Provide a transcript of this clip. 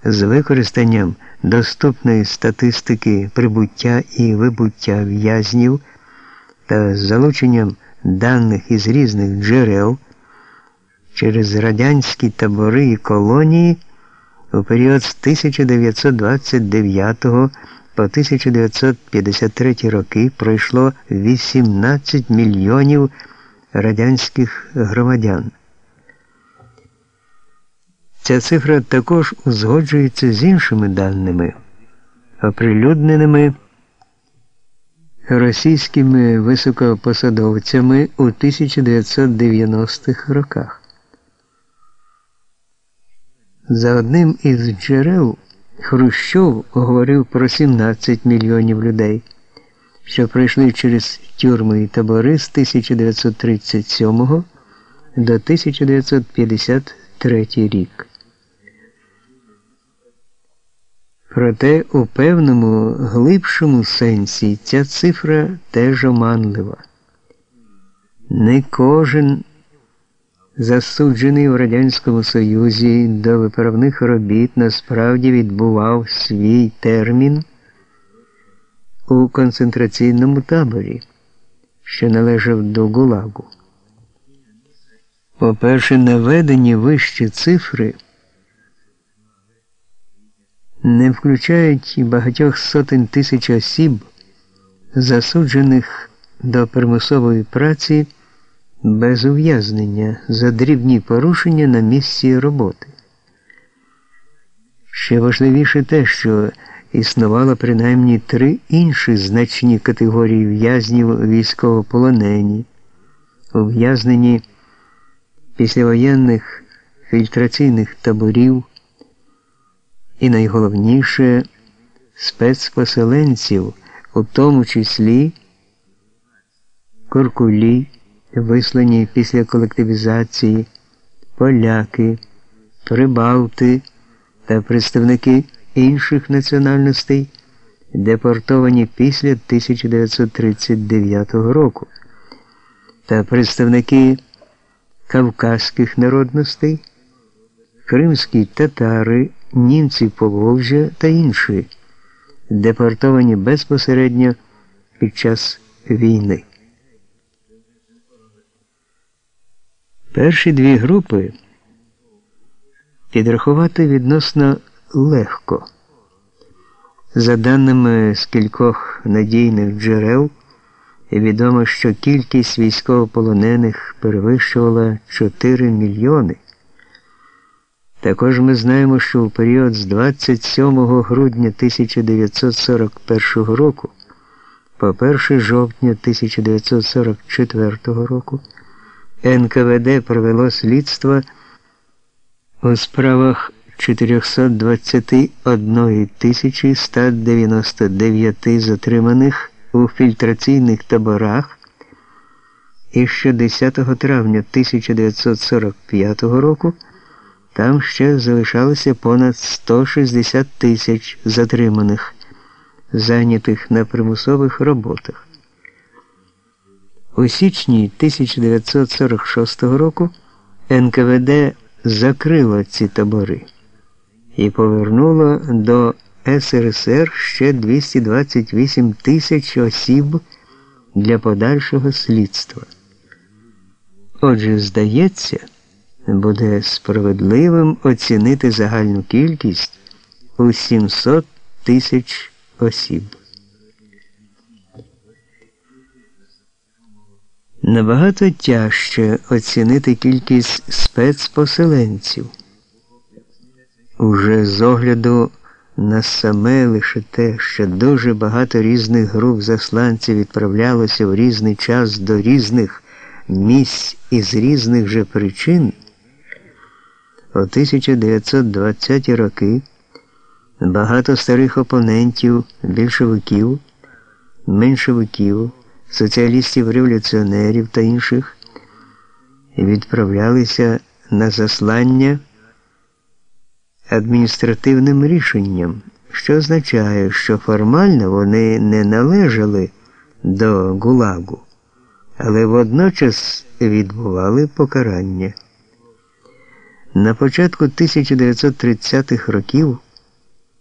з використанням доступної статистики прибуття і вибуття в'язнів та з залученням даних із різних джерел через радянські табори і колонії у період з 1929 по 1953 роки пройшло 18 мільйонів радянських громадян. Ця цифра також узгоджується з іншими даними, оприлюдненими російськими високопосадовцями у 1990-х роках. За одним із джерел Хрущов говорив про 17 мільйонів людей, що пройшли через тюрми і табори з 1937 до 1953 рік. Проте у певному глибшому сенсі ця цифра теж оманлива. Не кожен засуджений у Радянському Союзі до виправних робіт насправді відбував свій термін у концентраційному таборі, що належав до ГУЛАГу. По-перше, наведені вищі цифри не включають і багатьох сотень тисяч осіб, засуджених до примусової праці без ув'язнення за дрібні порушення на місці роботи. Ще важливіше те, що існувало принаймні 3 інші значні категорії в'язнів військовополонені, ув'язнені післявоєнних фільтраційних таборів і найголовніше спецпоселенців, у тому числі куркулі, вислані після колективізації, поляки, прибалти та представники інших національностей, депортовані після 1939 року, та представники кавказьких народностей, кримські татари, німці Поволжя та інші, депортовані безпосередньо під час війни. Перші 2 групи підрахувати відносно легко. За даними з кількох надійних джерел, відомо, що кількість військовополонених перевищувала 4 мільйони. Також ми знаємо, що у період з 27 грудня 1941 року по 1 жовтня 1944 року НКВД провело слідство у справах 421 199 затриманих у фільтраційних таборах, і що 10 травня 1945 року там ще залишалося понад 160 тисяч затриманих, зайнятих на примусових роботах. У січні 1946 року НКВД закрило ці табори і повернуло до СРСР ще 228 тисяч осіб для подальшого слідства. Отже, здається, буде справедливим оцінити загальну кількість у 700 тисяч осіб. Набагато тяжче оцінити кількість спецпоселенців. Уже з огляду на саме лише те, що дуже багато різних груп засланців відправлялося в різний час до різних місць із різних же причин, у 1920-ті роки багато старих опонентів, більшовиків, меншовиків, соціалістів-революціонерів та інших відправлялися на заслання адміністративним рішенням, що означає, що формально вони не належали до ГУЛАГу, але водночас відбували покарання. На початку 1930-х років